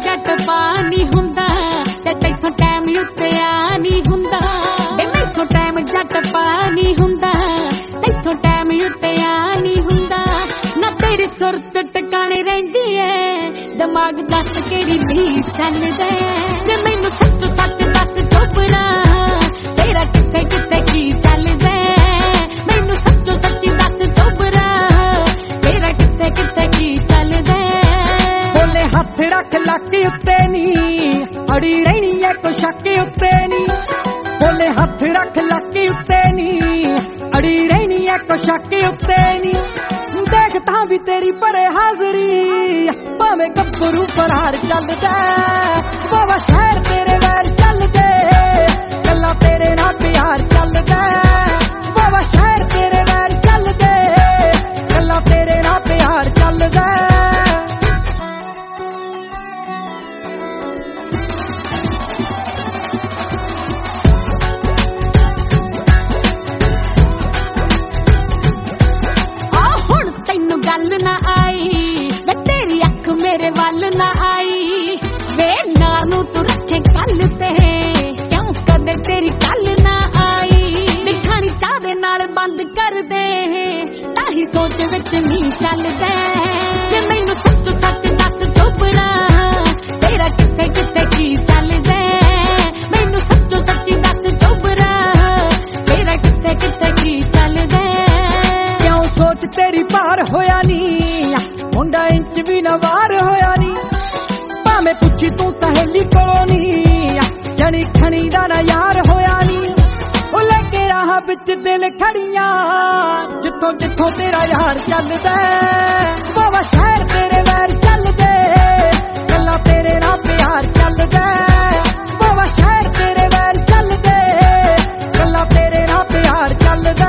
जट पा नहीं हुंदा ते तैथों टाइम उत्ते आ नहीं हुंदा वे मैथों टाइम जट पा नहीं हुंदा तैथों टाइम उत्ते आ नहीं हुंदा ना तेरी सुरत टकाने रहिंदी है दिमाग दस केड़ी लीड चलदा ते मैनू सच सच दस चोपड़ा तेरा किथे किथे की चलदा मैनू सच सच दस चोपड़ा तेरा किथे किथे की चलदा बोले हथ रख लाके उत्ते नी अड़ी रहनी है कोई शक उत्ते नी बोले हथ रख लाके उत्ते नी अड़ी रहनी है कोई शक उत्ते नी देखता भी तेरी परे हाजरी भावे गब्बरू फरार चलदा बाबा शहर तेरे वैर चलदे गल्लां तेरे नाल प्यार चलदा बाबा शहर तेरे वैर चलदे गल्लां तेरे नाल प्यार चलदा गल ना आई वे तेरी अख मेरे वल ना आई वे नानू तू रखे कल ते क्यों कदे तेरी कल ना आई दिखानी चाह दे नाल बंद कर दे ताही सोच विच नहीं चलदा जे मैनू सच सच दस चोपड़ा तेरा किथे किथे की चलदा मैनू सच सच दस चोपड़ा तेरा किथे किथे की चलदा सोच तेरी पार होया नी मुंडा इंच भी न वार होया नी भावे पुछी तू सहेली कोलों नी जनी खनी दा ना यार होया नी ओ लेके राह विच दिल खड़ियां जिथों जिथों तेरा यार चलदा बाबा शहर तेरे वैर चलदे गल्लां तेरे नाल प्यार चलदा बाबा शहर तेरे वैर चलदे गल्लां तेरे नाल प्यार चलदा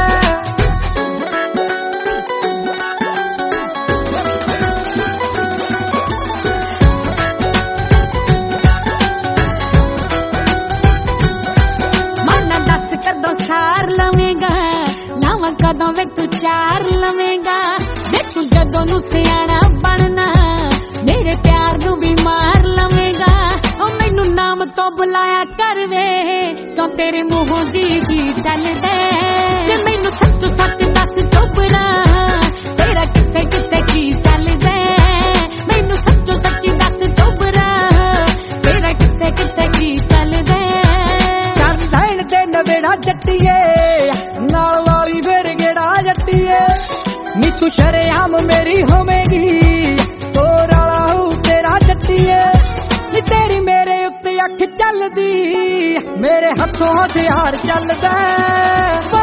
कदों वे तू चार लवेगा वे तू जदों नू सियाणा बनना मेरे प्यार नू भी मार लवेगा ओ मैनू नाम तो बुलाया कर वे क्यों तेरे मुंहों जी जी चलदे जे मैनू सच सच दस चोपड़ा तेरा किथे किथे की चलदे मैनू सच सच दस चोपड़ा तेरा किथे किथे की चलदे कर लैण दे नवेड़ा जट्टीए नाल वाली फिर गेड़ा जट्टीए नी तू शरेआम मेरी होवेगी तोर वाला हो तेरा जट्टीए नी तेरी मेरे उत्ते अख चलदी मेरे हथों हथियार चलदा